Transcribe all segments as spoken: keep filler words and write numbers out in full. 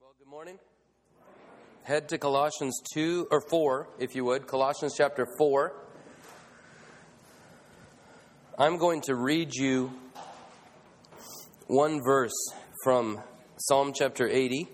Well, good morning. Head to Colossians two or four, if you would. Colossians chapter four. I'm going to read you one verse from Psalm chapter eighty.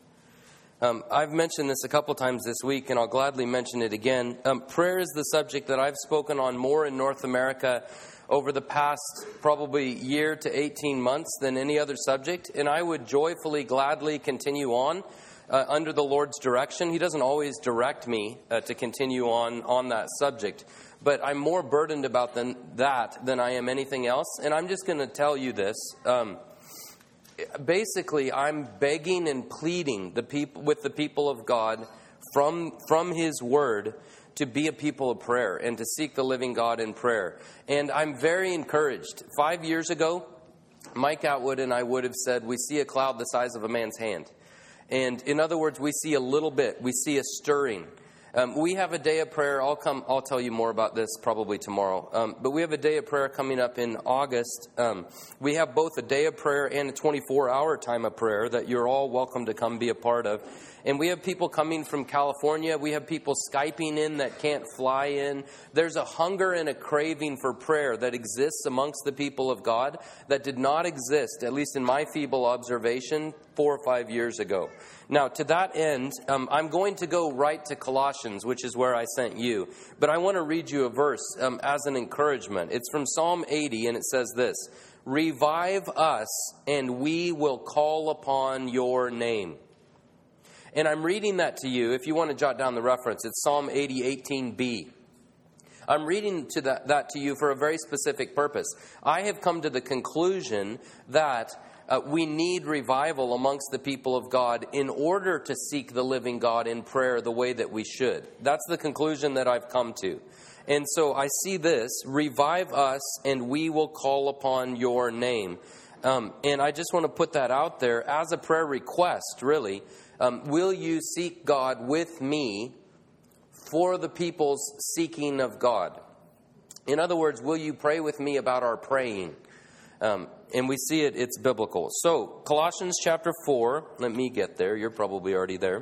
Um, I've mentioned this a couple times this week, and I'll gladly mention it again. Um, prayer is the subject that I've spoken on more in North America over the past probably year to eighteen months than any other subject, and I would joyfully, gladly continue on uh, under the Lord's direction. He doesn't always direct me uh, to continue on on that subject, but I'm more burdened about than, that than I am anything else, and I'm just going to tell you this. Um, basically, I'm begging and pleading the people with the people of God from from His Word to be a people of prayer and to seek the living God in prayer. And I'm very encouraged. Five years ago, Mike Atwood and I would have said, we see a cloud the size of a man's hand. And in other words, we see a little bit. We see a stirring. Um, we have a day of prayer. I'll come. I'll tell you more about this probably tomorrow. Um, but we have a day of prayer coming up in August. Um, we have both a day of prayer and a twenty-four hour time of prayer that you're all welcome to come be a part of. And we have people coming from California. We have people Skyping in that can't fly in. There's a hunger and a craving for prayer that exists amongst the people of God that did not exist, at least in my feeble observation, four or five years ago. Now, to that end, um, I'm going to go right to Colossians, which is where I sent you. But I want to read you a verse um, as an encouragement. It's from Psalm eighty, and it says this: "Revive us, and we will call upon your name." And I'm reading that to you. If you want to jot down the reference, it's Psalm eighty, eighteen b. I'm reading to that, that to you for a very specific purpose. I have come to the conclusion that uh, we need revival amongst the people of God in order to seek the living God in prayer the way that we should. That's the conclusion that I've come to. And so I see this: revive us, and we will call upon your name. Um, and I just want to put that out there as a prayer request, really. Um, will you seek God with me for the people's seeking of God? In other words, will you pray with me about our praying? Um, and we see it, it's biblical. So, Colossians chapter four, let me get there. You're probably already there.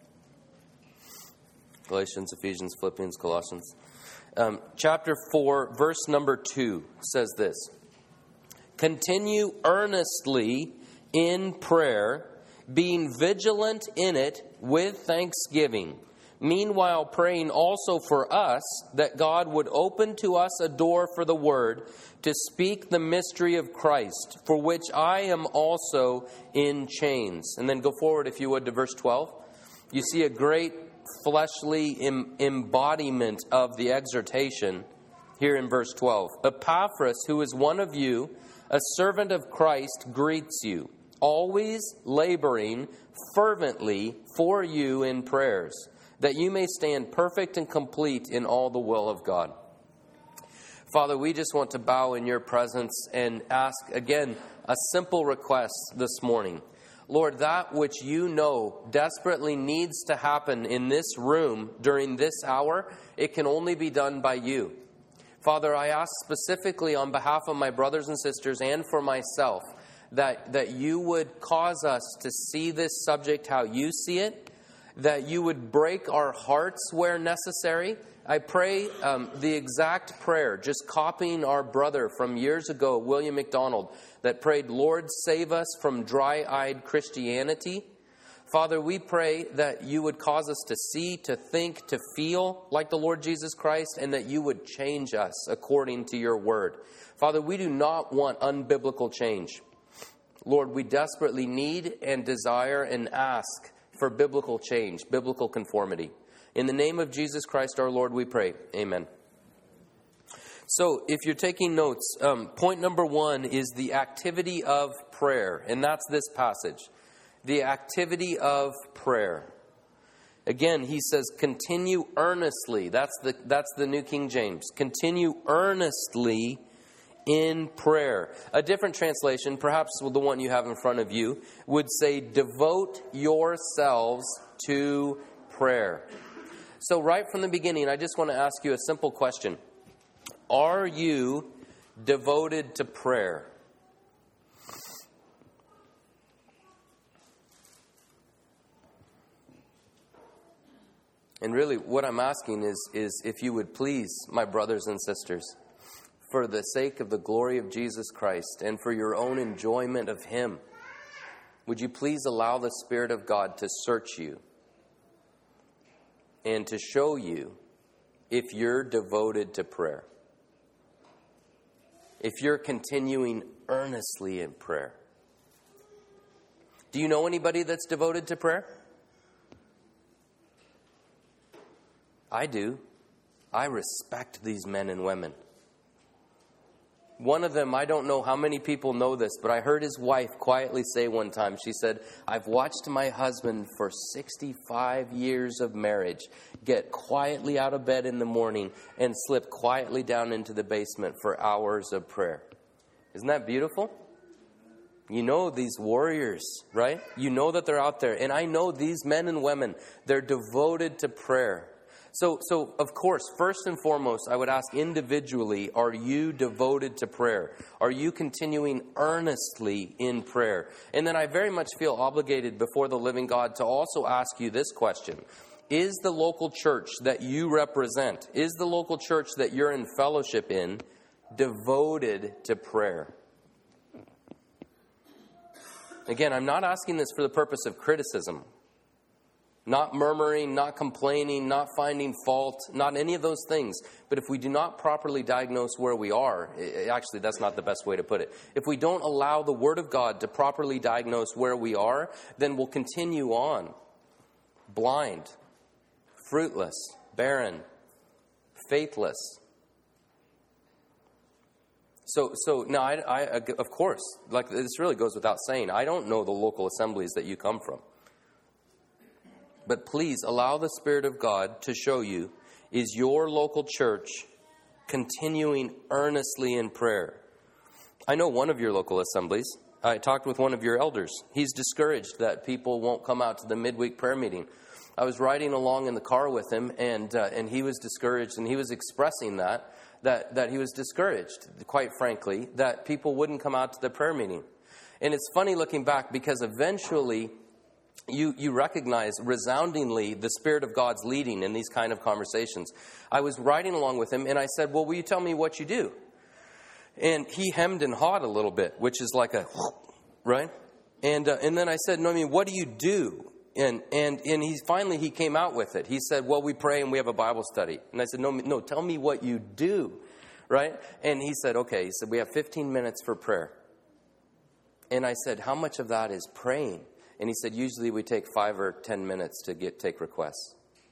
Galatians, Ephesians, Philippians, Colossians. Um, chapter four, verse number two says this: "Continue earnestly in prayer, being vigilant in it with thanksgiving. Meanwhile, praying also for us, that God would open to us a door for the word, to speak the mystery of Christ, for which I am also in chains." And then go forward, if you would, to verse twelve. You see a great fleshly em- embodiment of the exhortation here in verse twelve. "Epaphras, who is one of you, a servant of Christ, greets you, always laboring fervently for you in prayers, that you may stand perfect and complete in all the will of God." Father, we just want to bow in your presence and ask, again, a simple request this morning. Lord, that which you know desperately needs to happen in this room during this hour, it can only be done by you. Father, I ask specifically on behalf of my brothers and sisters and for myself, That, that you would cause us to see this subject how you see it, that you would break our hearts where necessary. I pray um, the exact prayer, just copying our brother from years ago, William MacDonald, that prayed, "Lord, save us from dry-eyed Christianity." Father, we pray that you would cause us to see, to think, to feel like the Lord Jesus Christ, and that you would change us according to your word. Father, we do not want unbiblical change. Lord, we desperately need and desire and ask for biblical change, biblical conformity. In the name of Jesus Christ our Lord, we pray. Amen. So, if you're taking notes, um, point number one is the activity of prayer, and that's this passage. The activity of prayer. Again, he says, continue earnestly. That's the, that's the New King James. Continue earnestly in prayer. A different translation, perhaps the one you have in front of you, would say, devote yourselves to prayer. So right from the beginning, I just want to ask you a simple question. Are you devoted to prayer? And really, what I'm asking is, is if you would please, my brothers and sisters, for the sake of the glory of Jesus Christ and for your own enjoyment of Him, would you please allow the Spirit of God to search you and to show you if you're devoted to prayer, if you're continuing earnestly in prayer. Do you know anybody that's devoted to prayer? I do. I respect these men and women. One of them, I don't know how many people know this, but I heard his wife quietly say one time, she said, I've watched my husband for sixty-five years of marriage get quietly out of bed in the morning and slip quietly down into the basement for hours of prayer. Isn't that beautiful? You know these warriors, right? You know that they're out there. And I know these men and women, they're devoted to prayer. So, so of course, first and foremost, I would ask individually, are you devoted to prayer? Are you continuing earnestly in prayer? And then I very much feel obligated before the living God to also ask you this question. Is the local church that you represent, is the local church that you're in fellowship in, devoted to prayer? Again, I'm not asking this for the purpose of criticism. Not murmuring, not complaining, not finding fault, not any of those things. But if we do not properly diagnose where we are, actually that's not the best way to put it. If we don't allow the Word of God to properly diagnose where we are, then we'll continue on. Blind, fruitless, barren, faithless. So, so now, I, I, of course, like this really goes without saying, I don't know the local assemblies that you come from. But please allow the Spirit of God to show you, is your local church continuing earnestly in prayer? I know one of your local assemblies. I talked with one of your elders. He's discouraged that people won't come out to the midweek prayer meeting. I was riding along in the car with him, and uh, and he was discouraged, and he was expressing that, that, that he was discouraged, quite frankly, that people wouldn't come out to the prayer meeting. And it's funny looking back, because eventually You you recognize resoundingly the Spirit of God's leading in these kind of conversations. I was riding along with him, and I said, well, will you tell me what you do? And he hemmed and hawed a little bit, which is like a, right? And uh, and then I said, no, I mean, what do you do? And and and he finally, he came out with it. He said, well, we pray and we have a Bible study. And I said, no, no, tell me what you do, right? And he said, okay. He said, we have fifteen minutes for prayer. And I said, how much of that is praying? And he said, usually we take five or ten minutes to get take requests.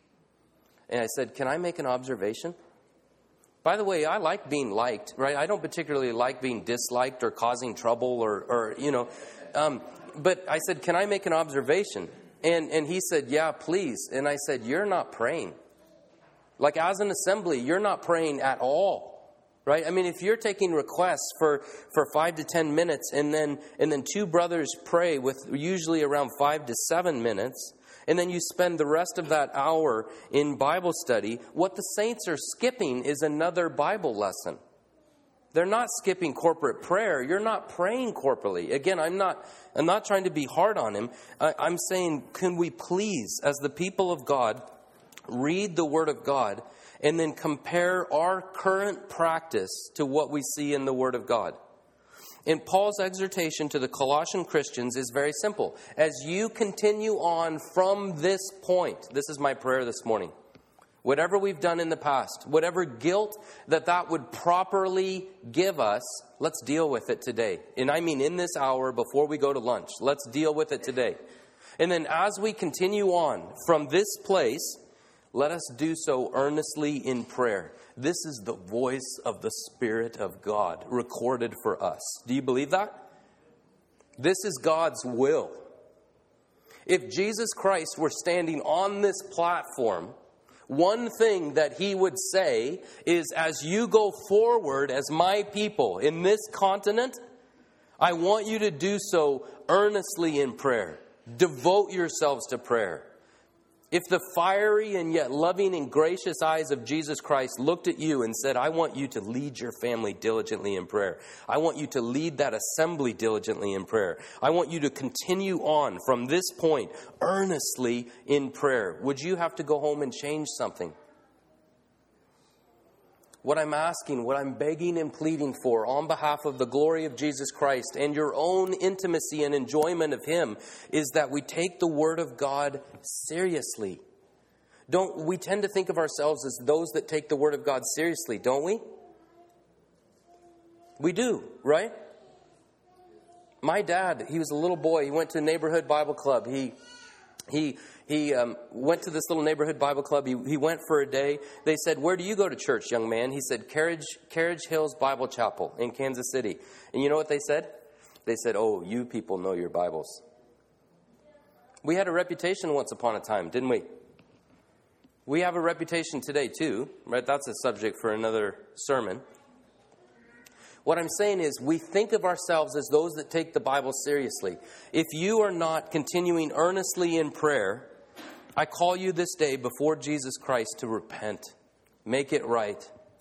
And I said, can I make an observation? By the way, I like being liked, right? I don't particularly like being disliked or causing trouble or, or you know. Um, but I said, can I make an observation? And, and he said, yeah, please. And I said, you're not praying. Like as an assembly, you're not praying at all. Right? I mean, if you're taking requests for, for five to ten minutes and then and then two brothers pray with usually around five to seven minutes, and then you spend the rest of that hour in Bible study, what the saints are skipping is another Bible lesson. They're not skipping corporate prayer. You're not praying corporately. Again, I'm not I'm not trying to be hard on him. I, I'm saying, can we please, as the people of God, read the Word of God and then compare our current practice to what we see in the Word of God? And Paul's exhortation to the Colossian Christians is very simple. As you continue on from this point, this is my prayer this morning. Whatever we've done in the past, whatever guilt that that would properly give us, let's deal with it today. And I mean in this hour before we go to lunch. Let's deal with it today. And then as we continue on from this place, let us do so earnestly in prayer. This is the voice of the Spirit of God recorded for us. Do you believe that? This is God's will. If Jesus Christ were standing on this platform, one thing that he would say is, as you go forward as my people in this continent, I want you to do so earnestly in prayer. Devote yourselves to prayer. If the fiery and yet loving and gracious eyes of Jesus Christ looked at you and said, I want you to lead your family diligently in prayer. I want you to lead that assembly diligently in prayer. I want you to continue on from this point earnestly in prayer. Would you have to go home and change something? What I'm asking, what I'm begging and pleading for on behalf of the glory of Jesus Christ and your own intimacy and enjoyment of Him is that we take the Word of God seriously. Don't we tend to think of ourselves as those that take the Word of God seriously, don't we? We do, right? My dad, he was a little boy. He went to a neighborhood Bible club. He he He um, went to this little neighborhood Bible club. He, he went for a day. They said, where do you go to church, young man? He said, Carriage, Carriage Hills Bible Chapel in Kansas City. And you know what they said? They said, oh, you people know your Bibles. We had a reputation once upon a time, didn't we? We have a reputation today too, right? That's a subject for another sermon. What I'm saying is we think of ourselves as those that take the Bible seriously. If you are not continuing earnestly in prayer, I call you this day before Jesus Christ to repent. Make it right.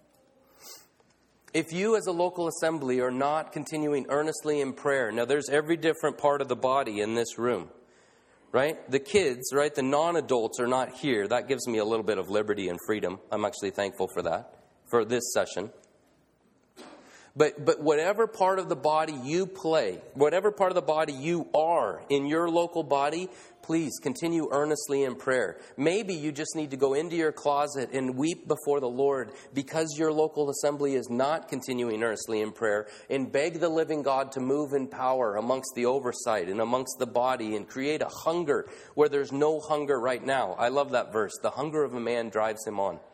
If you as a local assembly are not continuing earnestly in prayer, now there's every different part of the body in this room, right? The kids, right, the non-adults are not here. That gives me a little bit of liberty and freedom. I'm actually thankful for that, for this session. But but whatever part of the body you play, whatever part of the body you are in your local body, please continue earnestly in prayer. Maybe you just need to go into your closet and weep before the Lord because your local assembly is not continuing earnestly in prayer, and beg the living God to move in power amongst the oversight and amongst the body and create a hunger where there's no hunger right now. I love that verse. The hunger of a man drives him on.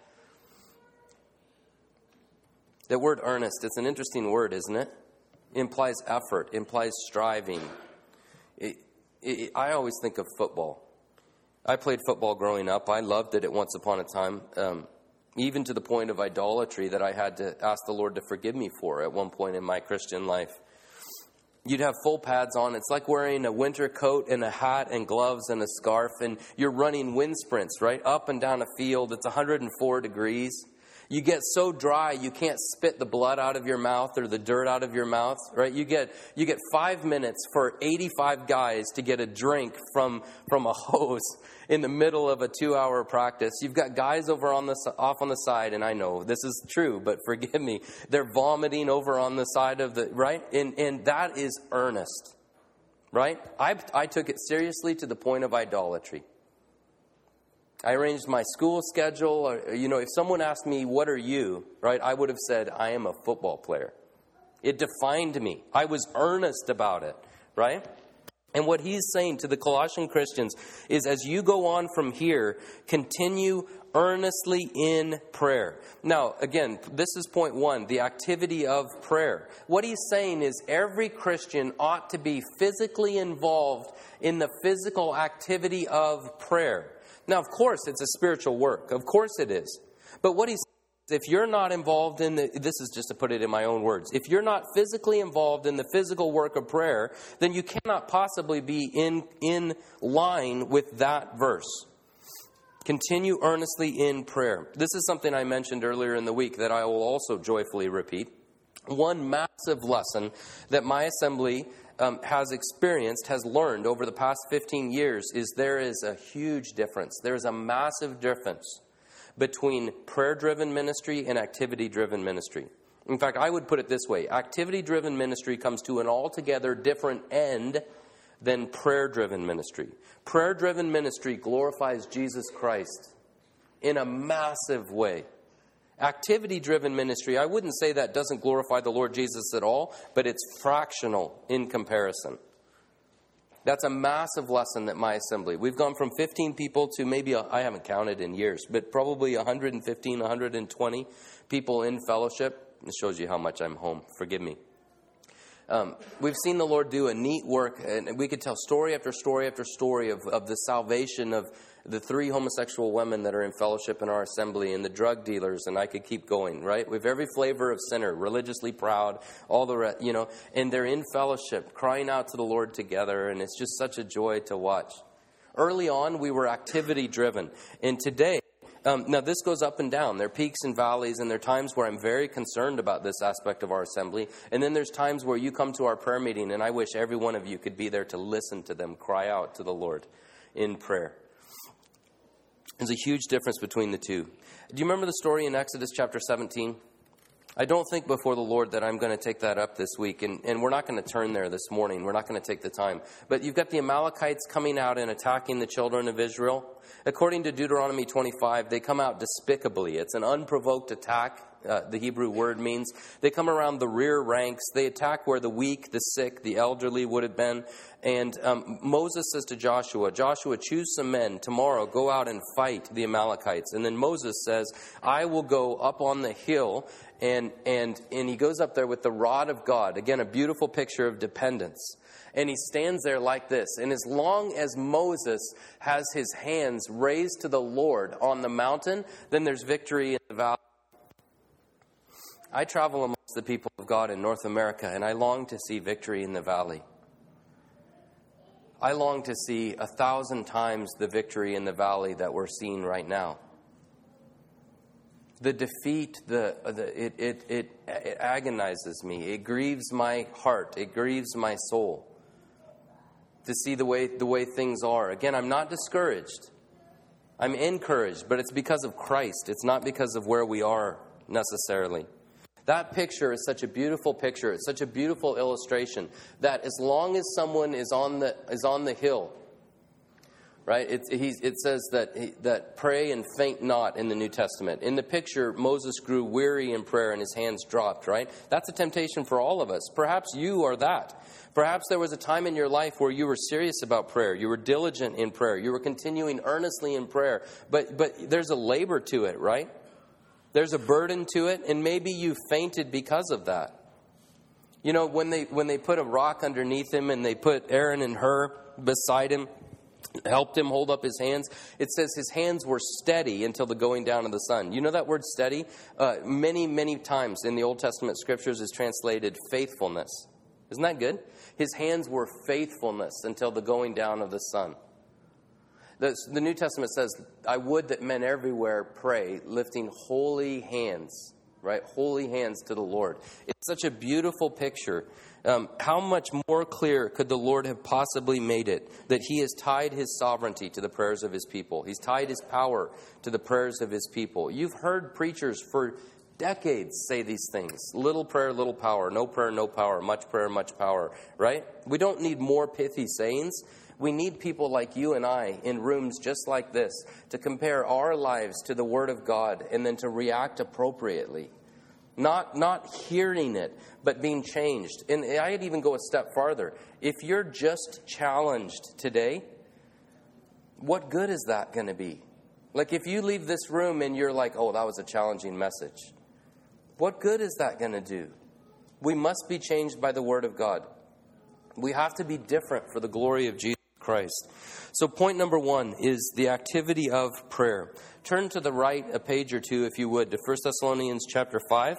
That word earnest, it's an interesting word, isn't it? It implies effort, implies striving. It, it, I always think of football. I played football growing up. I loved it at once upon a time, um, even to the point of idolatry that I had to ask the Lord to forgive me for at one point in my Christian life. You'd have full pads on. It's like wearing a winter coat and a hat and gloves and a scarf, and you're running wind sprints, right? Up and down a field. It's one hundred four degrees. You get so dry you can't spit the blood out of your mouth or the dirt out of your mouth, right? You get you get five minutes for eighty-five guys to get a drink from from a hose in the middle of a two-hour practice. You've got guys over on the off on the side, and I know this is true, but forgive me. They're vomiting over on the side of the right, and and that is earnest, right? I I took it seriously to the point of idolatry. I arranged my school schedule. Or, you know, if someone asked me, what are you, right, I would have said, I am a football player. It defined me. I was earnest about it, right? And what he's saying to the Colossian Christians is, as you go on from here, continue earnestly in prayer. Now, again, this is point one, the activity of prayer. What he's saying is every Christian ought to be physically involved in the physical activity of prayer. Now, of course, it's a spiritual work. Of course it is. But what he's saying is, if you're not involved in the, this is just to put it in my own words, if you're not physically involved in the physical work of prayer, then you cannot possibly be in, in line with that verse. Continue earnestly in prayer. This is something I mentioned earlier in the week that I will also joyfully repeat. One massive lesson that my assembly Um, has experienced, has learned over the past fifteen years is there is a huge difference. There is a massive difference between prayer-driven ministry and activity-driven ministry. In fact, I would put it this way. Activity-driven ministry comes to an altogether different end than prayer-driven ministry. Prayer-driven ministry glorifies Jesus Christ in a massive way. Activity-driven ministry, I wouldn't say that doesn't glorify the Lord Jesus at all, but it's fractional in comparison. That's a massive lesson that my assembly. We've gone from fifteen people to maybe, a, I haven't counted in years, but probably one hundred fifteen, one hundred twenty people in fellowship. It shows you how much I'm home. Forgive me. Um, we've seen the Lord do a neat work, and we could tell story after story after story of, of the salvation of the three homosexual women that are in fellowship in our assembly, and the drug dealers, and I could keep going, right? We have every flavor of sinner, religiously proud, all the rest, you know, and they're in fellowship, crying out to the Lord together, and it's just such a joy to watch, Early on, we were activity driven. And today, um, now this goes up and down. There are peaks and valleys, and there are times where I'm very concerned about this aspect of our assembly. And then there's times where you come to our prayer meeting, and I wish every one of you could be there to listen to them cry out to the Lord in prayer. There's a huge difference between the two. Do you remember the story in Exodus chapter seventeen? I don't think before the Lord that I'm going to take that up this week, and, and we're not going to turn there this morning. We're not going to take the time. But you've got the Amalekites coming out and attacking the children of Israel. According to Deuteronomy twenty-five, they come out despicably. It's an unprovoked attack, uh, the Hebrew word means. They come around the rear ranks. They attack where the weak, the sick, the elderly would have been. And um, Moses says to Joshua, Joshua, choose some men. Tomorrow, go out and fight the Amalekites. And then Moses says, I will go up on the hill. And, and, and he goes up there with the rod of God. Again, a beautiful picture of dependence. And he stands there like this. And as long as Moses has his hands raised to the Lord on the mountain, then there's victory in the valley. I travel amongst the people of God in North America, and I long to see victory in the valley. I long to see a thousand times the victory in the valley that we're seeing right now. The defeat, the, the it, it, it, it agonizes me. It grieves my heart. It grieves my soul to see the way the way things are. Again, I'm not discouraged. I'm encouraged, but it's because of Christ. It's not because of where we are necessarily. That picture is such a beautiful picture. It's such a beautiful illustration that as long as someone is on the is on the hill, right? It, he, it says that he, that pray and faint not in the New Testament. In the picture, Moses grew weary in prayer and his hands dropped, right? That's a temptation for all of us. Perhaps you are that. Perhaps there was a time in your life where you were serious about prayer. You were diligent in prayer. You were continuing earnestly in prayer. But but there's a labor to it, right? There's a burden to it, and maybe you fainted because of that. You know, when they when they put a rock underneath him and they put Aaron and Hur beside him, helped him hold up his hands, it says his hands were steady until the going down of the sun. You know that word steady? Uh, many, many times in the Old Testament scriptures is translated faithfulness. Isn't that good? His hands were faithfulness until the going down of the sun. The, the New Testament says, I would that men everywhere pray, lifting holy hands, right? Holy hands to the Lord. It's such a beautiful picture. Um, how much more clear could the Lord have possibly made it that he has tied his sovereignty to the prayers of his people? He's tied his power to the prayers of his people. You've heard preachers for decades say these things. Little prayer, little power. No prayer, no power. Much prayer, much power. Right? We don't need more pithy sayings. We need people like you and I in rooms just like this to compare our lives to the Word of God and then to react appropriately. Not not hearing it, but being changed. And I'd even go a step farther. If you're just challenged today, what good is that going to be? Like if you leave this room and you're like, oh, that was a challenging message. What good is that going to do? We must be changed by the Word of God. We have to be different for the glory of Jesus Christ. So point number one is the activity of prayer. Turn to the right a page or two, if you would, to First Thessalonians chapter five.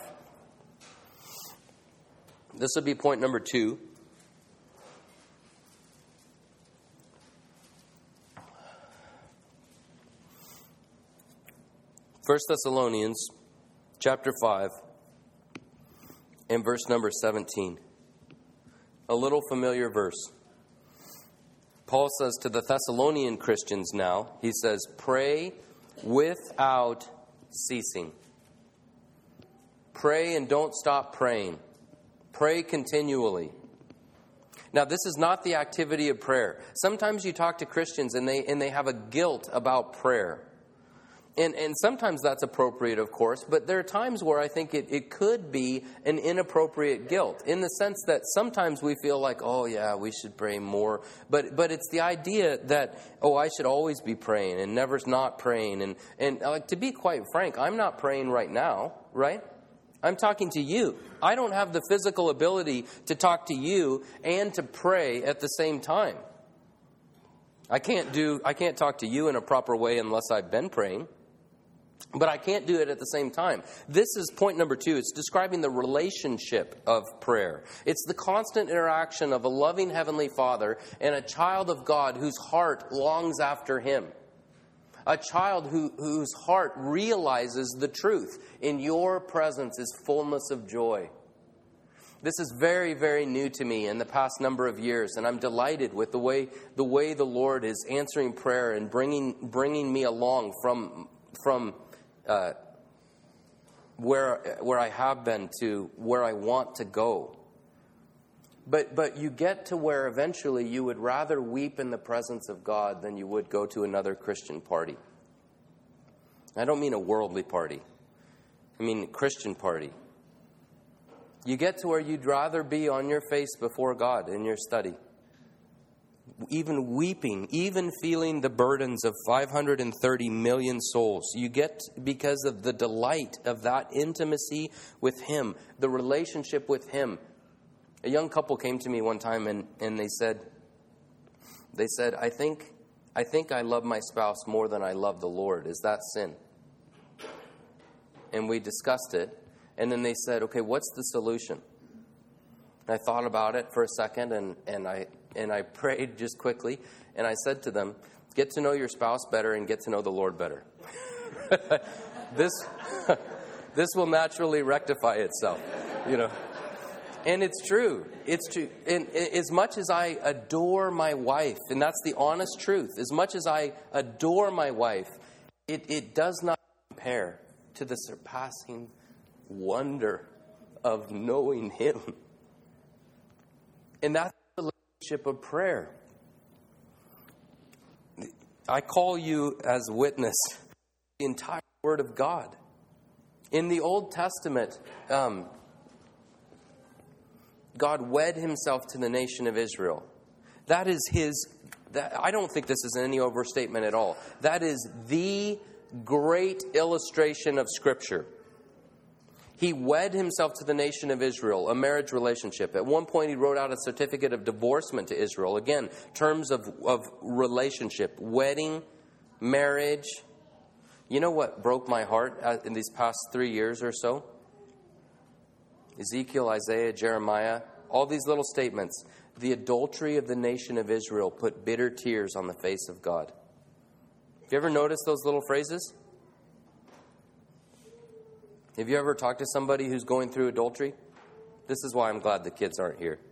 This will be point number two. First Thessalonians chapter five and verse number seventeen. A little familiar verse. Paul says to the Thessalonian Christians now, he says, pray without ceasing. Pray and don't stop praying. Pray continually. Now, this is not the activity of prayer. Sometimes you talk to Christians and they and they have a guilt about prayer. And and sometimes that's appropriate, of course, but there are times where I think it, it could be an inappropriate guilt in the sense that sometimes we feel like, oh, yeah, we should pray more. But but it's the idea that, oh, I should always be praying and never not praying. And, and like, to be quite frank, I'm not praying right now, right? I'm talking to you. I don't have the physical ability to talk to you and to pray at the same time. I can't do. I can't talk to you in a proper way unless I've been praying. But I can't do it at the same time. This is point number two. It's describing the relationship of prayer. It's the constant interaction of a loving Heavenly Father and a child of God whose heart longs after Him. A child who, whose heart realizes the truth. In your presence is fullness of joy. This is very, very new to me in the past number of years, and I'm delighted with the way the way the Lord is answering prayer and bringing bringing me along from from uh, where where I have been to where I want to go. But but you get to where eventually you would rather weep in the presence of God than you would go to another Christian party. I don't mean a worldly party. I mean a Christian party. You get to where you'd rather be on your face before God in your study. Even weeping, even feeling the burdens of five hundred thirty million souls. You get, because of the delight of that intimacy with Him, the relationship with Him. A young couple came to me one time and, and they said, they said, I think, I think I love my spouse more than I love the Lord. Is that sin? And we discussed it. And then they said, okay, what's the solution? And I thought about it for a second, and, and I and I prayed just quickly. And I said to them, get to know your spouse better and get to know the Lord better. this, this will naturally rectify itself, you know. And it's true. It's true. And as much as I adore my wife, and that's the honest truth, as much as I adore my wife, it, it does not compare to the surpassing wonder of knowing Him. And that's the relationship of prayer. I call you as witness the entire Word of God. In the Old Testament, um, God wed Himself to the nation of Israel. That is His, that, I don't think this is any overstatement at all. That is the great illustration of Scripture. He wed Himself to the nation of Israel, a marriage relationship. At one point, He wrote out a certificate of divorcement to Israel. Again, terms of, of relationship, wedding, marriage. You know what broke my heart in these past three years or so? Ezekiel, Isaiah, Jeremiah, all these little statements. The adultery of the nation of Israel put bitter tears on the face of God. Have you ever noticed those little phrases? Have you ever talked to somebody who's going through adultery? This is why I'm glad the kids aren't here.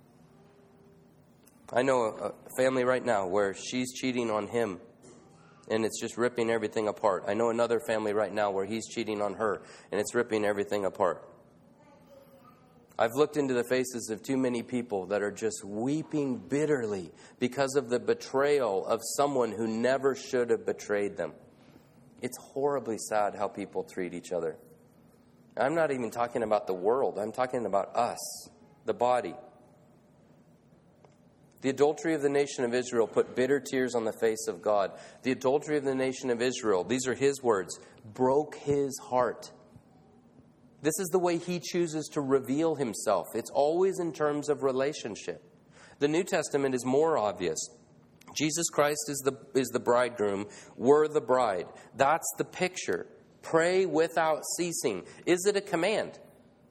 I know a, a family right now where she's cheating on him and it's just ripping everything apart. I know another family right now where he's cheating on her and it's ripping everything apart. I've looked into the faces of too many people that are just weeping bitterly because of the betrayal of someone who never should have betrayed them. It's horribly sad how people treat each other. I'm not even talking about the world. I'm talking about us, the body. The adultery of the nation of Israel put bitter tears on the face of God. The adultery of the nation of Israel, these are His words, broke His heart. This is the way He chooses to reveal Himself. It's always in terms of relationship. The New Testament is more obvious. Jesus Christ is the, is the bridegroom. We're the bride. That's the picture. Pray without ceasing. Is it a command?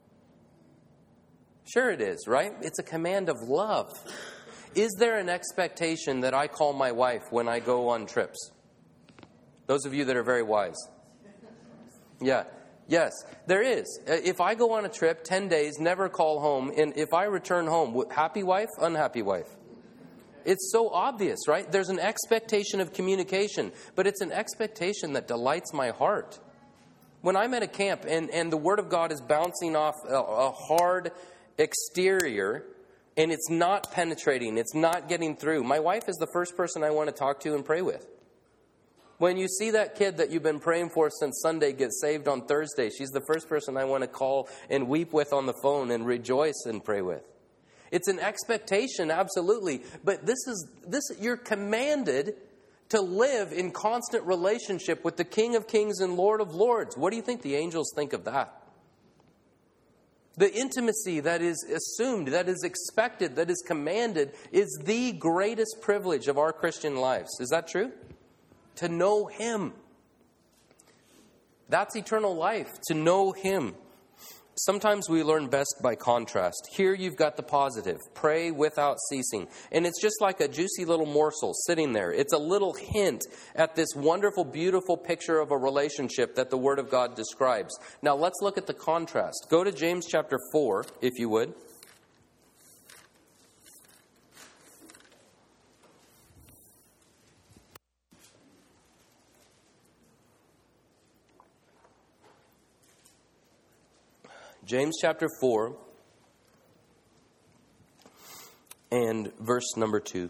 Sure it is, right? It's a command of love. Is there an expectation that I call my wife when I go on trips? Those of you that are very wise. Yeah. Yes, there is. If I go on a trip, ten days, never call home, and if I return home, happy wife, unhappy wife? It's so obvious, right? There's an expectation of communication, but it's an expectation that delights my heart. When I'm at a camp and, and the Word of God is bouncing off a, a hard exterior and it's not penetrating, it's not getting through, my wife is the first person I want to talk to and pray with. When you see that kid that you've been praying for since Sunday get saved on Thursday, she's the first person I want to call and weep with on the phone and rejoice and pray with. It's an expectation, absolutely. But this is this you're commanded to live in constant relationship with the King of Kings and Lord of Lords. What do you think the angels think of that? The intimacy that is assumed, that is expected, that is commanded is the greatest privilege of our Christian lives. Is that true? To know Him. That's eternal life, to know Him. Sometimes we learn best by contrast. Here you've got the positive. Pray without ceasing. And it's just like a juicy little morsel sitting there. It's a little hint at this wonderful, beautiful picture of a relationship that the Word of God describes. Now let's look at the contrast. Go to James chapter four, if you would. James chapter four and verse number two.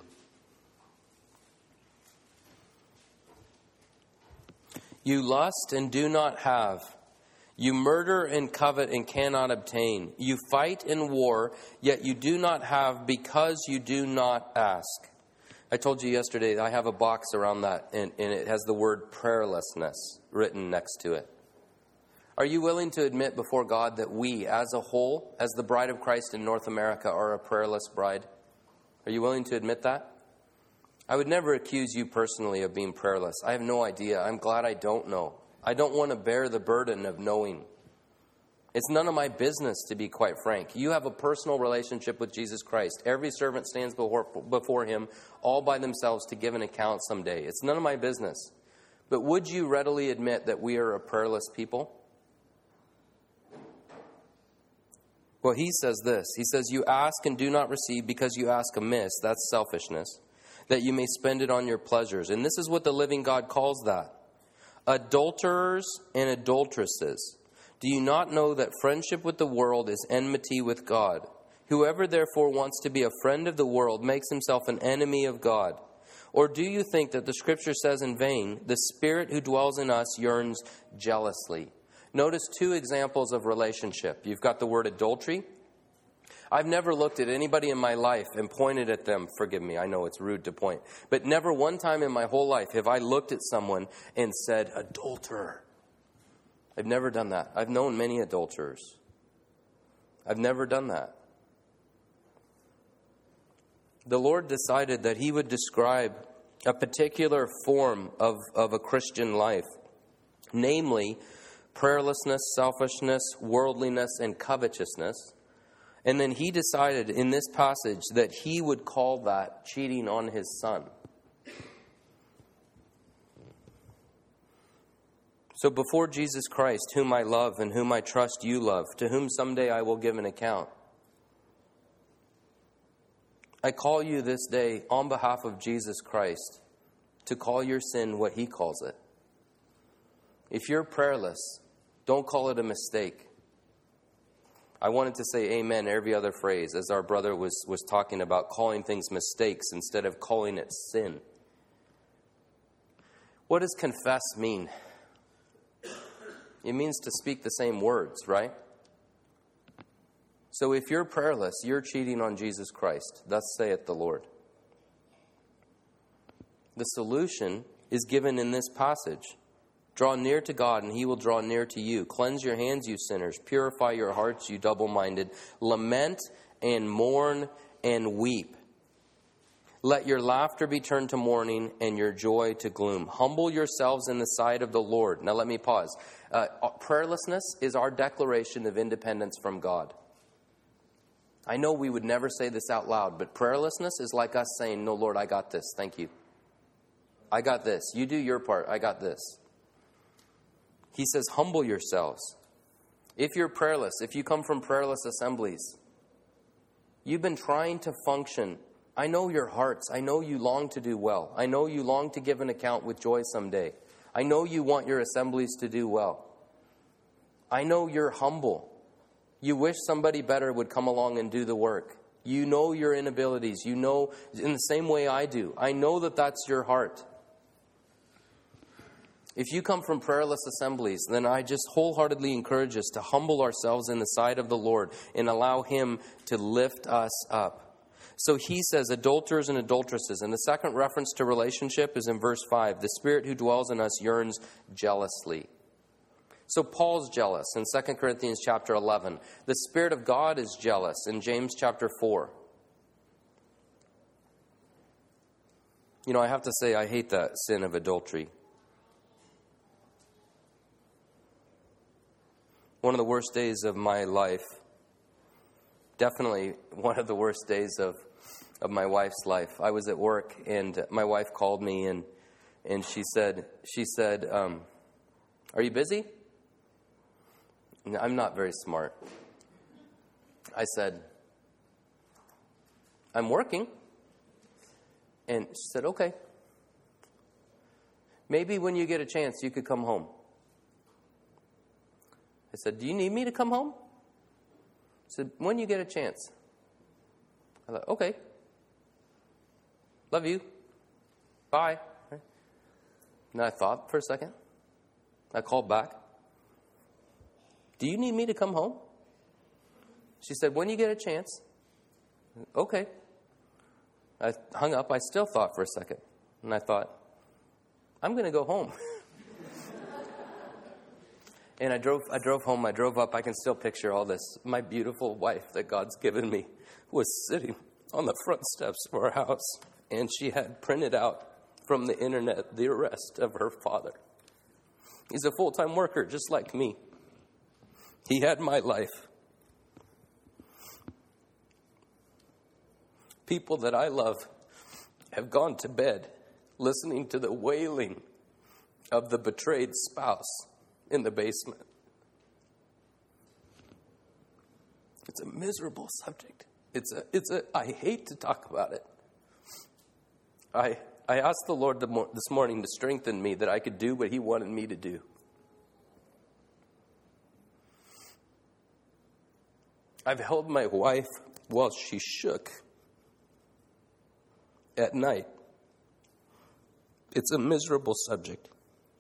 You lust and do not have. You murder and covet and cannot obtain. You fight in war, yet you do not have because you do not ask. I told you yesterday I have a box around that, and, and it has the word prayerlessness written next to it. Are you willing to admit before God that we, as a whole, as the bride of Christ in North America, are a prayerless bride? Are you willing to admit that? I would never accuse you personally of being prayerless. I have no idea. I'm glad I don't know. I don't want to bear the burden of knowing. It's none of my business, to be quite frank. You have a personal relationship with Jesus Christ. Every servant stands before, before Him all by themselves to give an account someday. It's none of my business. But would you readily admit that we are a prayerless people? Well, he says this. He says, you ask and do not receive because you ask amiss. That's selfishness. That you may spend it on your pleasures. And this is what the living God calls that. Adulterers and adulteresses. Do you not know that friendship with the world is enmity with God? Whoever therefore wants to be a friend of the world makes himself an enemy of God. Or do you think that the Scripture says in vain, the Spirit who dwells in us yearns jealously? Notice two examples of relationship. You've got the word adultery. I've never looked at anybody in my life and pointed at them. Forgive me, I know it's rude to point. But never one time in my whole life have I looked at someone and said, adulterer. I've never done that. I've known many adulterers. I've never done that. The Lord decided that He would describe a particular form of, of a Christian life, namely prayerlessness, selfishness, worldliness, and covetousness. And then He decided in this passage that He would call that cheating on His Son. So before Jesus Christ, whom I love and whom I trust you love, to whom someday I will give an account, I call you this day on behalf of Jesus Christ to call your sin what He calls it. If you're prayerless, don't call it a mistake. I wanted to say amen every other phrase, as our brother was, was talking about calling things mistakes instead of calling it sin. What does confess mean? It means to speak the same words, right? So if you're prayerless, you're cheating on Jesus Christ. Thus saith the Lord. The solution is given in this passage. Draw near to God, and He will draw near to you. Cleanse your hands, you sinners. Purify your hearts, you double-minded. Lament and mourn and weep. Let your laughter be turned to mourning and your joy to gloom. Humble yourselves in the sight of the Lord. Now let me pause. Uh, prayerlessness is our declaration of independence from God. I know we would never say this out loud, but prayerlessness is like us saying, no, Lord, I got this. Thank you. I got this. You do your part. I got this. He says, humble yourselves. If you're prayerless, if you come from prayerless assemblies, you've been trying to function. I know your hearts. I know you long to do well. I know you long to give an account with joy someday. I know you want your assemblies to do well. I know you're humble. You wish somebody better would come along and do the work. You know your inabilities. You know in the same way I do. I know that that's your heart. If you come from prayerless assemblies, then I just wholeheartedly encourage us to humble ourselves in the sight of the Lord and allow Him to lift us up. So He says adulterers and adulteresses. And the second reference to relationship is in verse five. The Spirit who dwells in us yearns jealously. So Paul's jealous in Second Corinthians chapter eleven. The Spirit of God is jealous in James chapter four. You know, I have to say I hate that sin of adultery. One of the worst days of my life. Definitely one of the worst days of, of my wife's life. I was at work, and my wife called me, and and she said, she said, um, "Are you busy?" I'm not very smart. I said, "I'm working." And she said, "Okay. Maybe when you get a chance, you could come home." I said, "Do you need me to come home?" She said, "When you get a chance." I thought, "Okay. Love you. Bye." And I thought for a second. I called back. "Do you need me to come home?" She said, "When you get a chance." Okay. I hung up. I still thought for a second. And I thought, I'm going to go home. And I drove I drove home. I drove up. I can still picture all this. My beautiful wife that God's given me was sitting on the front steps of our house. And she had printed out from the internet the arrest of her father. He's a full-time worker just like me. He had my life. People that I love have gone to bed listening to the wailing of the betrayed spouse in the basement. It's a miserable subject. It's a, it's a, I hate to talk about it. I, I asked the Lord this morning to strengthen me that I could do what He wanted me to do. I've held my wife while she shook at night. It's a miserable subject.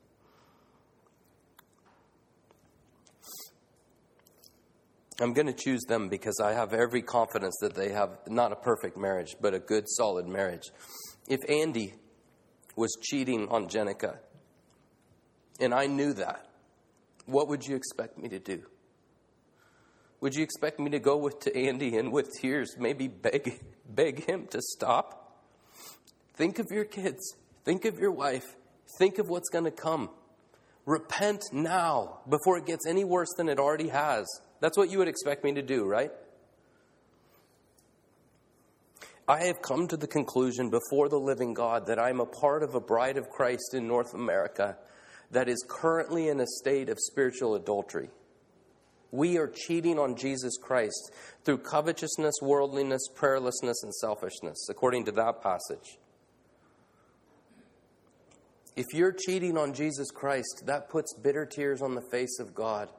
I'm going to choose them because I have every confidence that they have not a perfect marriage, but a good, solid marriage. If Andy was cheating on Jenica, and I knew that, what would you expect me to do? Would you expect me to go with to Andy and with tears maybe beg, beg him to stop? Think of your kids. Think of your wife. Think of what's going to come. Repent now before it gets any worse than it already has. That's what you would expect me to do, right? I have come to the conclusion before the living God that I'm a part of a bride of Christ in North America that is currently in a state of spiritual adultery. We are cheating on Jesus Christ through covetousness, worldliness, prayerlessness, and selfishness, according to that passage. If you're cheating on Jesus Christ, that puts bitter tears on the face of God.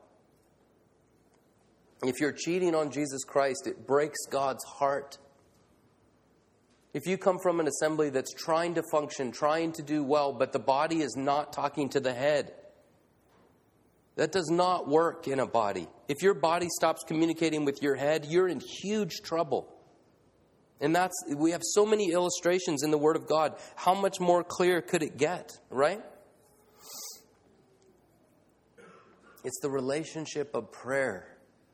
If you're cheating on Jesus Christ, it breaks God's heart. If you come from an assembly that's trying to function, trying to do well, but the body is not talking to the head, that does not work in a body. If your body stops communicating with your head, you're in huge trouble. And that's, we have so many illustrations in the Word of God. How much more clear could it get, right? It's the relationship of prayer.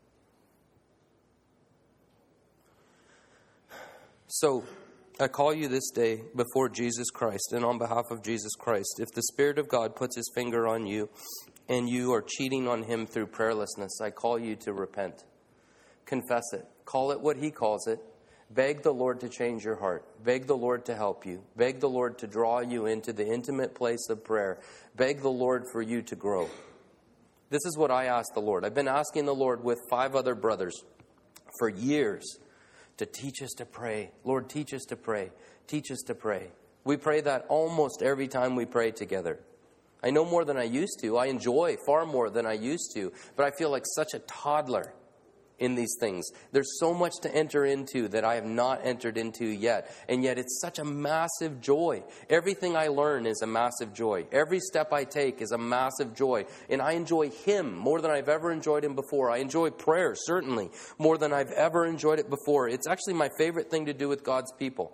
So, I call you this day before Jesus Christ and on behalf of Jesus Christ. If the Spirit of God puts His finger on you and you are cheating on Him through prayerlessness, I call you to repent. Confess it. Call it what He calls it. Beg the Lord to change your heart. Beg the Lord to help you. Beg the Lord to draw you into the intimate place of prayer. Beg the Lord for you to grow. This is what I ask the Lord. I've been asking the Lord with five other brothers for years to teach us to pray. Lord, teach us to pray. Teach us to pray. We pray that almost every time we pray together. I know more than I used to. I enjoy far more than I used to. But I feel like such a toddler in these things. There's so much to enter into that I have not entered into yet. And yet it's such a massive joy. Everything I learn is a massive joy. Every step I take is a massive joy. And I enjoy Him more than I've ever enjoyed Him before. I enjoy prayer, certainly, more than I've ever enjoyed it before. It's actually my favorite thing to do with God's people.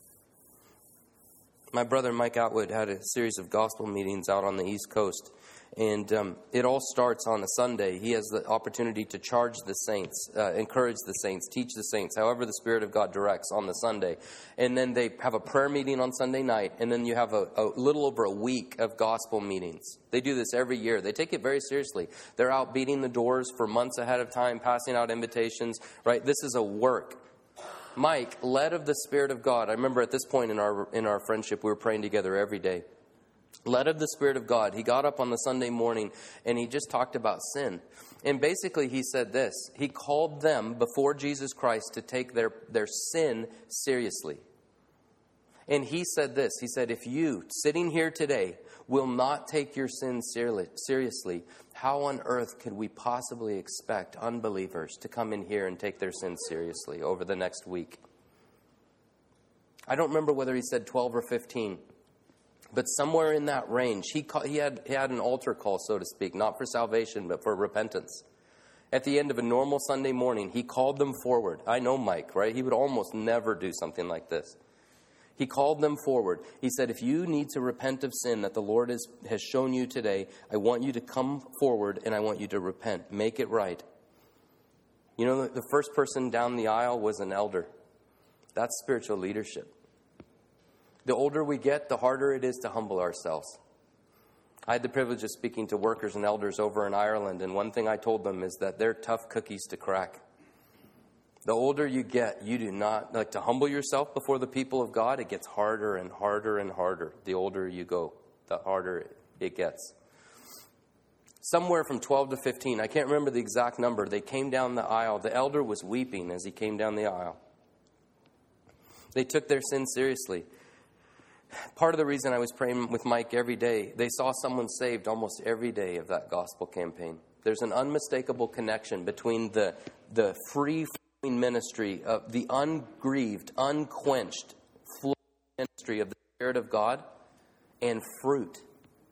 My brother Mike Atwood had a series of gospel meetings out on the East Coast, And um, it all starts on a Sunday. He has the opportunity to charge the saints, uh, encourage the saints, teach the saints, however the Spirit of God directs on the Sunday. And then they have a prayer meeting on Sunday night. And then you have a, a little over a week of gospel meetings. They do this every year. They take it very seriously. They're out beating the doors for months ahead of time, passing out invitations, right? This is a work. Mike, led of the Spirit of God. I remember at this point in our in our friendship, we were praying together every day. Led of the Spirit of God. He got up on the Sunday morning and he just talked about sin. And basically he said this. He called them before Jesus Christ to take their, their sin seriously. And he said this. He said, if you, sitting here today, will not take your sin seriously, how on earth could we possibly expect unbelievers to come in here and take their sin seriously over the next week? I don't remember whether he said twelve or fifteen. But somewhere in that range, he call, he had he had an altar call, so to speak, not for salvation, but for repentance. At the end of a normal Sunday morning, he called them forward. I know Mike, right? He would almost never do something like this. He called them forward. He said, if you need to repent of sin that the Lord is, has shown you today, I want you to come forward and I want you to repent. Make it right. You know, the first person down the aisle was an elder. That's spiritual leadership. The older we get, the harder it is to humble ourselves. I had the privilege of speaking to workers and elders over in Ireland, and one thing I told them is that they're tough cookies to crack. The older you get, you do not, like to humble yourself before the people of God, it gets harder and harder and harder. The older you go, the harder it gets. Somewhere from twelve to fifteen, I can't remember the exact number, they came down the aisle. The elder was weeping as he came down the aisle. They took their sin seriously. Part of the reason I was praying with Mike every day, they saw someone saved almost every day of that gospel campaign. There's an unmistakable connection between the, the free-flowing ministry of the ungrieved, unquenched flowing ministry of the Spirit of God and fruit.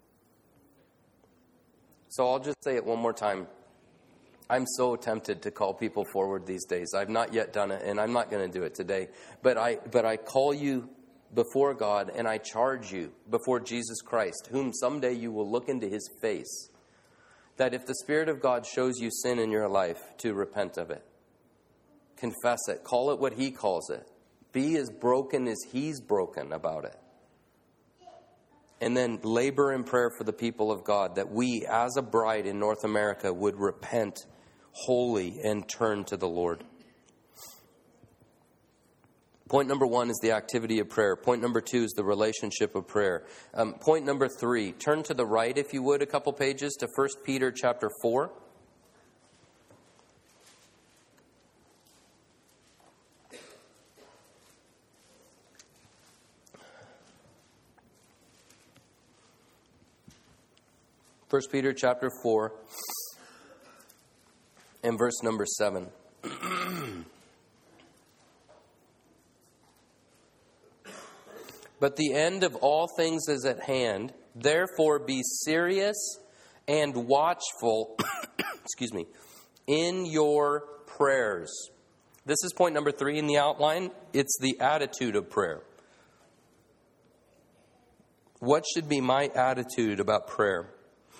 So I'll just say it one more time. I'm so tempted to call people forward these days. I've not yet done it, and I'm not going to do it today. But I, but I call you before God, and I charge you before Jesus Christ, whom someday you will look into his face, that if the Spirit of God shows you sin in your life, to repent of it. Confess it. Call it what he calls it. Be as broken as he's broken about it. And then labor in prayer for the people of God, that we as a bride in North America would repent wholly and turn to the Lord. Point number one is the activity of prayer. Point number two is the relationship of prayer. Um, point number three, turn to the right, if you would, a couple pages to First Peter chapter four. First Peter chapter four and verse number seven. But the end of all things is at hand. Therefore be serious and watchful, excuse me, in your prayers. This is point number three in the outline. It's the attitude of prayer. What should be my attitude about prayer?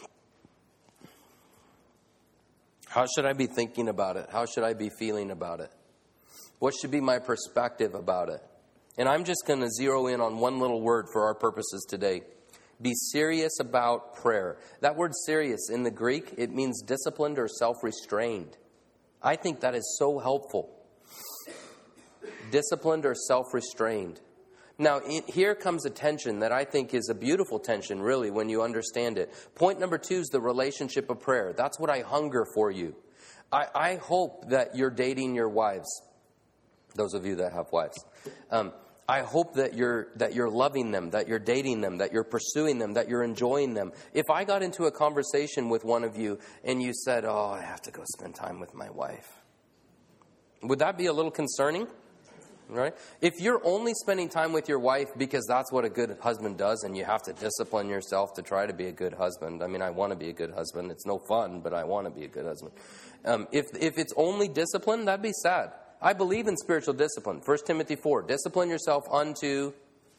How should I be thinking about it? How should I be feeling about it? What should be my perspective about it? And I'm just going to zero in on one little word for our purposes today. Be serious about prayer. That word serious in the Greek, it means disciplined or self-restrained. I think that is so helpful. Disciplined or self-restrained. Now, in, here comes a tension that I think is a beautiful tension, really, when you understand it. Point number two is the relationship of prayer. That's what I hunger for you. I, I hope that you're dating your wives. Those of you that have wives. Um, I hope that you're that you're loving them, that you're dating them, that you're pursuing them, that you're enjoying them. If I got into a conversation with one of you and you said, oh, I have to go spend time with my wife, would that be a little concerning? Right? If you're only spending time with your wife because that's what a good husband does and you have to discipline yourself to try to be a good husband. I mean, I want to be a good husband. It's no fun, but I want to be a good husband. Um, if if it's only discipline, that'd be sad. I believe in spiritual discipline. First Timothy four, discipline yourself unto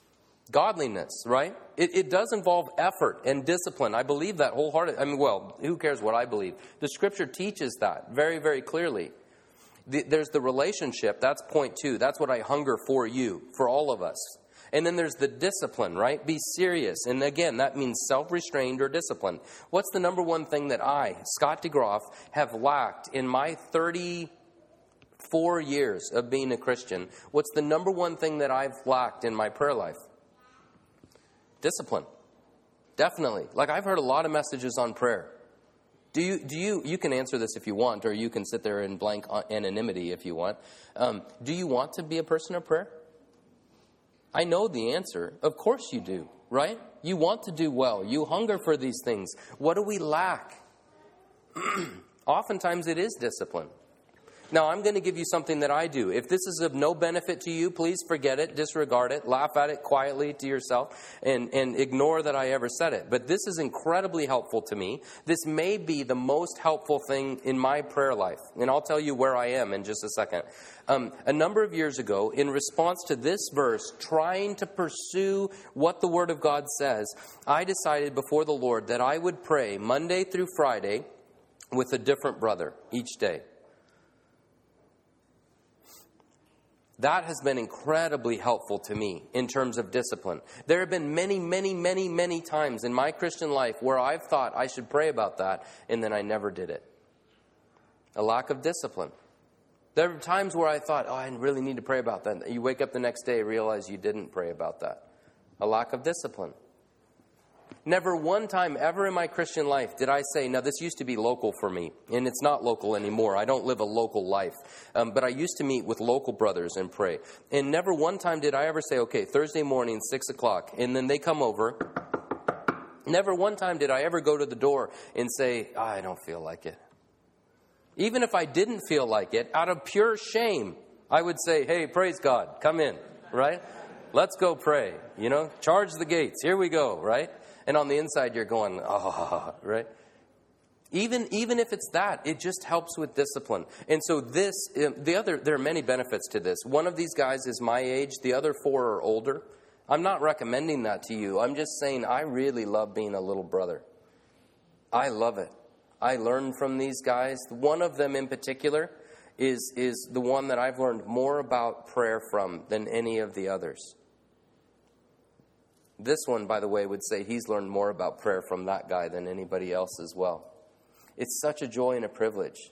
Godliness, right? It, it does involve effort and discipline. I believe that wholeheartedly. I mean, well, who cares what I believe? The Scripture teaches that very, very clearly. The, there's the relationship. That's point two. That's what I hunger for you, for all of us. And then there's the discipline, right? Be serious. And again, that means self-restrained or discipline. What's the number one thing that I, Scott DeGroff, have lacked in my thirty-four years of being a Christian? What's the number one thing that I've lacked in my prayer life? Discipline. Definitely. Like, I've heard a lot of messages on prayer. Do you, do you, you can answer this if you want, or you can sit there in blank anonymity if you want. Um, do you want to be a person of prayer? I know the answer. Of course you do, right? You want to do well. You hunger for these things. What do we lack? Oftentimes it is discipline. Now, I'm going to give you something that I do. If this is of no benefit to you, please forget it, disregard it, laugh at it quietly to yourself, and, and ignore that I ever said it. But this is incredibly helpful to me. This may be the most helpful thing in my prayer life. And I'll tell you where I am in just a second. Um, a number of years ago, in response to this verse, trying to pursue what the Word of God says, I decided before the Lord that I would pray Monday through Friday with a different brother each day. That has been incredibly helpful to me in terms of discipline. There have been many, many, many, many times in my Christian life where I've thought I should pray about that, and then I never did it. A lack of discipline. There are times where I thought, oh, I really need to pray about that. You wake up the next day and realize you didn't pray about that. A lack of discipline. Never one time ever in my Christian life did I say, now this used to be local for me, and it's not local anymore. I don't live a local life. Um, but I used to meet with local brothers and pray. And never one time did I ever say, okay, Thursday morning, six o'clock, and then they come over. Never one time did I ever go to the door and say, oh, I don't feel like it. Even if I didn't feel like it, out of pure shame, I would say, hey, praise God, come in, right? Let's go pray, you know, charge the gates, here we go, right? And on the inside, you're going, oh, right? Even, even if it's that, it just helps with discipline. And so this, the other, there are many benefits to this. One of these guys is my age. The other four are older. I'm not recommending that to you. I'm just saying I really love being a little brother. I love it. I learn from these guys. One of them in particular is, is the one that I've learned more about prayer from than any of the others. This one, by the way, would say he's learned more about prayer from that guy than anybody else as well. It's such a joy and a privilege.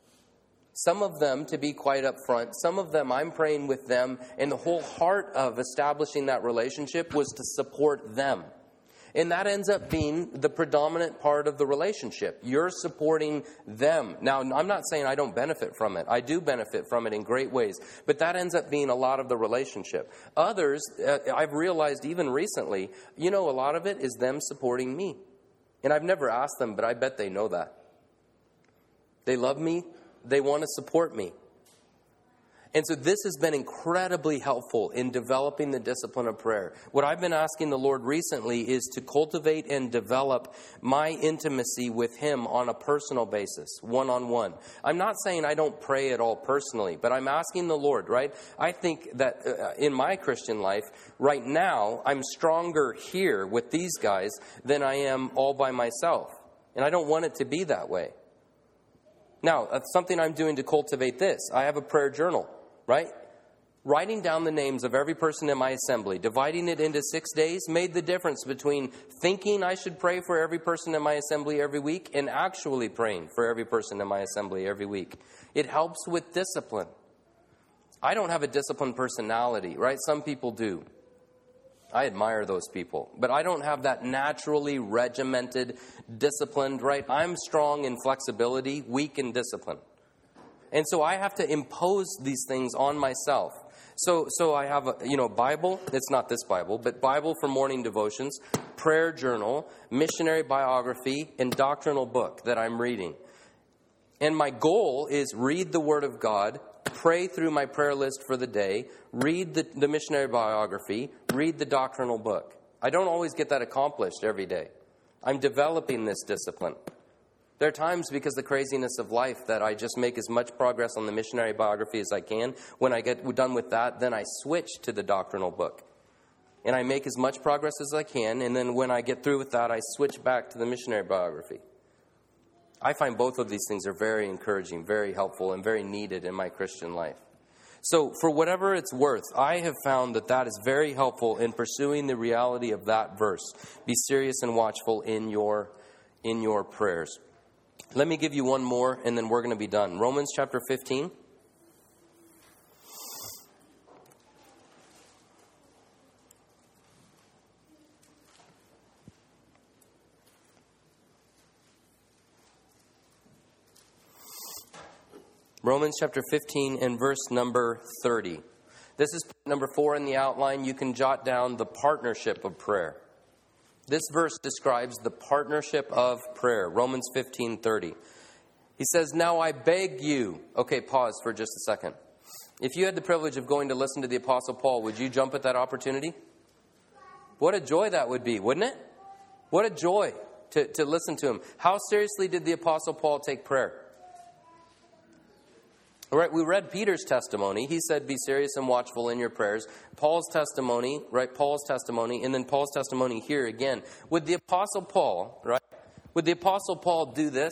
Some of them, to be quite upfront, some of them I'm praying with them, and the whole heart of establishing that relationship was to support them. And that ends up being the predominant part of the relationship. You're supporting them. Now, I'm not saying I don't benefit from it. I do benefit from it in great ways. But that ends up being a lot of the relationship. Others, uh, I've realized even recently, you know, a lot of it is them supporting me. And I've never asked them, but I bet they know that. They love me. They want to support me. And so this has been incredibly helpful in developing the discipline of prayer. What I've been asking the Lord recently is to cultivate and develop my intimacy with Him on a personal basis, one-on-one. I'm not saying I don't pray at all personally, but I'm asking the Lord, right? I think that uh, in my Christian life, right now, I'm stronger here with these guys than I am all by myself. And I don't want it to be that way. Now, that's something I'm doing to cultivate this. I have a prayer journal. Right? Writing down the names of every person in my assembly, dividing it into six days, made the difference between thinking I should pray for every person in my assembly every week and actually praying for every person in my assembly every week. It helps with discipline. I don't have a disciplined personality, right? Some people do. I admire those people. But I don't have that naturally regimented, disciplined, right? I'm strong in flexibility, weak in discipline. And so I have to impose these things on myself. So so I have a, you know, Bible. It's not this Bible, but Bible for morning devotions, prayer journal, missionary biography, and doctrinal book that I'm reading. And my goal is read the Word of God, pray through my prayer list for the day, read the, the missionary biography, read the doctrinal book. I don't always get that accomplished every day. I'm developing this discipline. There are times, because of the craziness of life, that I just make as much progress on the missionary biography as I can. When I get done with that, then I switch to the doctrinal book. and I make as much progress as I can, and then when I get through with that, I switch back to the missionary biography. I find both of these things are very encouraging, very helpful, and very needed in my Christian life. So for whatever it's worth, I have found that that is very helpful in pursuing the reality of that verse. Be serious and watchful in your, in your prayers. Let me give you one more, and then we're going to be done. Romans chapter fifteen. Romans chapter fifteen and verse number thirty. This is number four in the outline. You can jot down the partnership of prayer. This verse describes the partnership of prayer. Romans fifteen thirty. He says, "Now I beg you." Okay, pause for just a second. If you had the privilege of going to listen to the Apostle Paul, would you jump at that opportunity? What a joy that would be, wouldn't it? What a joy to, to listen to him. How seriously did the Apostle Paul take prayer? All right, we read Peter's testimony. He said, "Be serious and watchful in your prayers." Paul's testimony, right? Paul's testimony, and then Paul's testimony here again. Would the Apostle Paul, right? Would the Apostle Paul do this?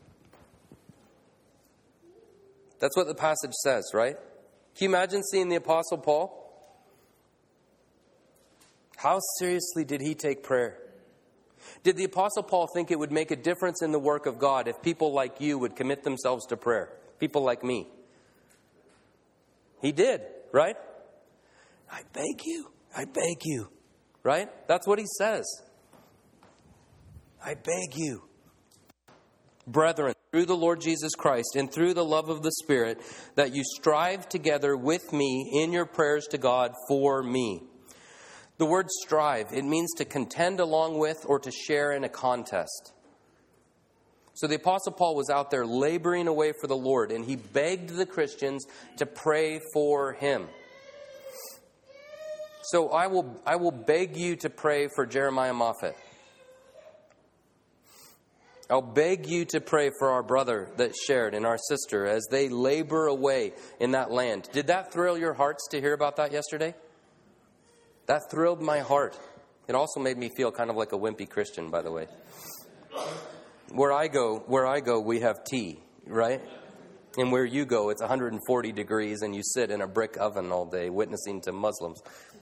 That's what the passage says, right? Can you imagine seeing the Apostle Paul? How seriously did he take prayer? Did the Apostle Paul think it would make a difference in the work of God if people like you would commit themselves to prayer? People like me. He did, right? I beg you, I beg you, right? That's what he says. I beg you. Brethren, through the Lord Jesus Christ and through the love of the Spirit, that you strive together with me in your prayers to God for me. The word strive, it means to contend along with or to share in a contest. So the Apostle Paul was out there laboring away for the Lord, and he begged the Christians to pray for him. So I will, I will beg you to pray for Jeremiah Moffat. I'll beg you to pray for our brother that shared and our sister as they labor away in that land. Did that thrill your hearts to hear about that yesterday? That thrilled my heart. It also made me feel kind of like a wimpy Christian, by the way. Where I go, where I go, we have tea, right? And where you go, it's one hundred forty degrees and you sit in a brick oven all day witnessing to Muslims.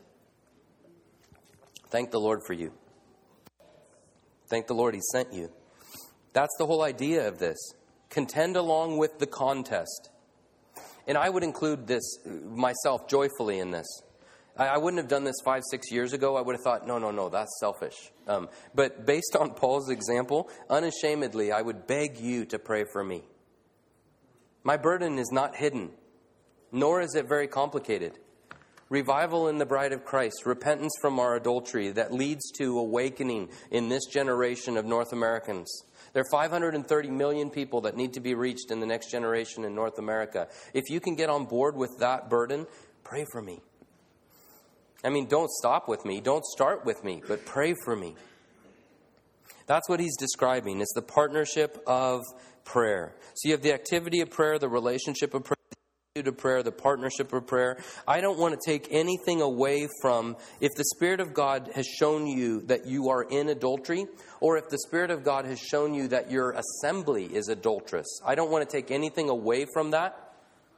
Thank the Lord for you. Thank the Lord he sent you. That's the whole idea of this. Contend along with the contest. And I would include this myself joyfully in this. I wouldn't have done this five, six years ago. I would have thought, no, no, no, that's selfish. Um, but based on Paul's example, unashamedly, I would beg you to pray for me. My burden is not hidden, nor is it very complicated. Revival in the bride of Christ, repentance from our adultery that leads to awakening in this generation of North Americans. There are five hundred thirty million people that need to be reached in the next generation in North America. If you can get on board with that burden, pray for me. I mean, don't stop with me. Don't start with me, but pray for me. That's what he's describing. It's the partnership of prayer. So you have the activity of prayer, the relationship of prayer, the attitude of prayer, the partnership of prayer. I don't want to take anything away from if the Spirit of God has shown you that you are in adultery, or if the Spirit of God has shown you that your assembly is adulterous. I don't want to take anything away from that.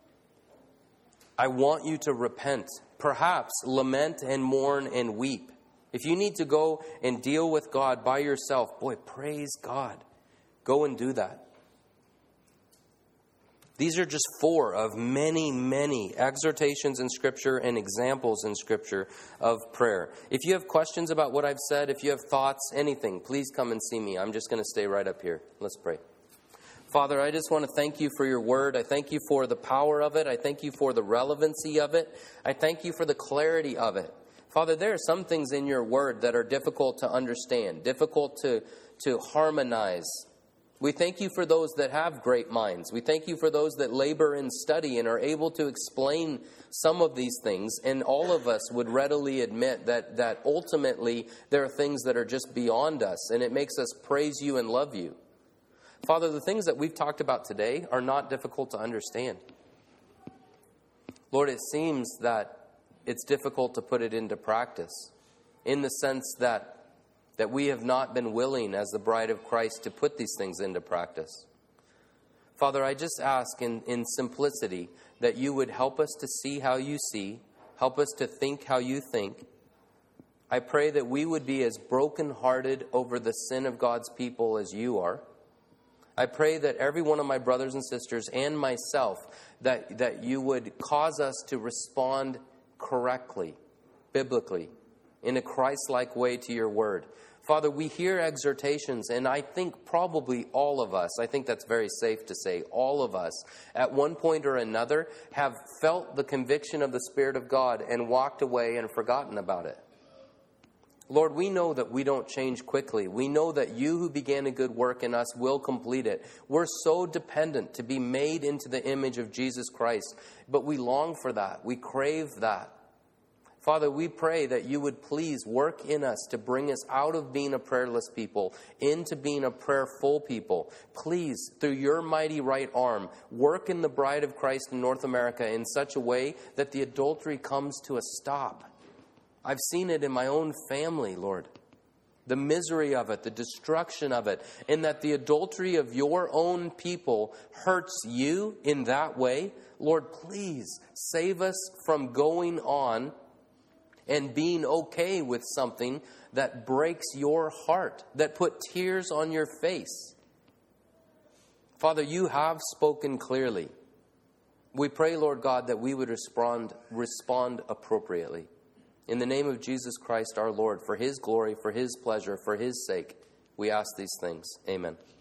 I want you to repent. Perhaps lament and mourn and weep. If you need to go and deal with God by yourself, boy, praise God. Go and do that. These are just four of many, many exhortations in Scripture and examples in Scripture of prayer. If you have questions about what I've said, if you have thoughts, anything, please come and see me. I'm just going to stay right up here. Let's pray. Father, I just want to thank you for your word. I thank you for the power of it. I thank you for the relevancy of it. I thank you for the clarity of it. Father, there are some things in your word that are difficult to understand, difficult to, to harmonize. We thank you for those that have great minds. We thank you for those that labor and study and are able to explain some of these things. And all of us would readily admit that, that ultimately there are things that are just beyond us. And it makes us praise you and love you. Father, the things that we've talked about today are not difficult to understand. Lord, it seems that it's difficult to put it into practice. in the sense that, that we have not been willing as the bride of Christ to put these things into practice. Father, I just ask in, in simplicity that you would help us to see how you see, help us to think how you think. I pray that we would be as brokenhearted over the sin of God's people as you are. I pray that every one of my brothers and sisters and myself, that, that you would cause us to respond correctly, biblically, in a Christ-like way to your word. Father, we hear exhortations, and I think probably all of us, I think that's very safe to say, all of us, at one point or another, have felt the conviction of the Spirit of God and walked away and forgotten about it. Lord, we know that we don't change quickly. We know that you who began a good work in us will complete it. We're so dependent to be made into the image of Jesus Christ, but we long for that. We crave that. Father, we pray that you would please work in us to bring us out of being a prayerless people into being a prayerful people. Please, through your mighty right arm, work in the bride of Christ in North America in such a way that the adultery comes to a stop. I've seen it in my own family, Lord. The misery of it, the destruction of it, and that the adultery of your own people hurts you in that way. Lord, please save us from going on and being okay with something that breaks your heart, that put tears on your face. Father, you have spoken clearly. We pray, Lord God, that we would respond, respond appropriately. In the name of Jesus Christ our Lord, for his glory, for his pleasure, for his sake, we ask these things. Amen.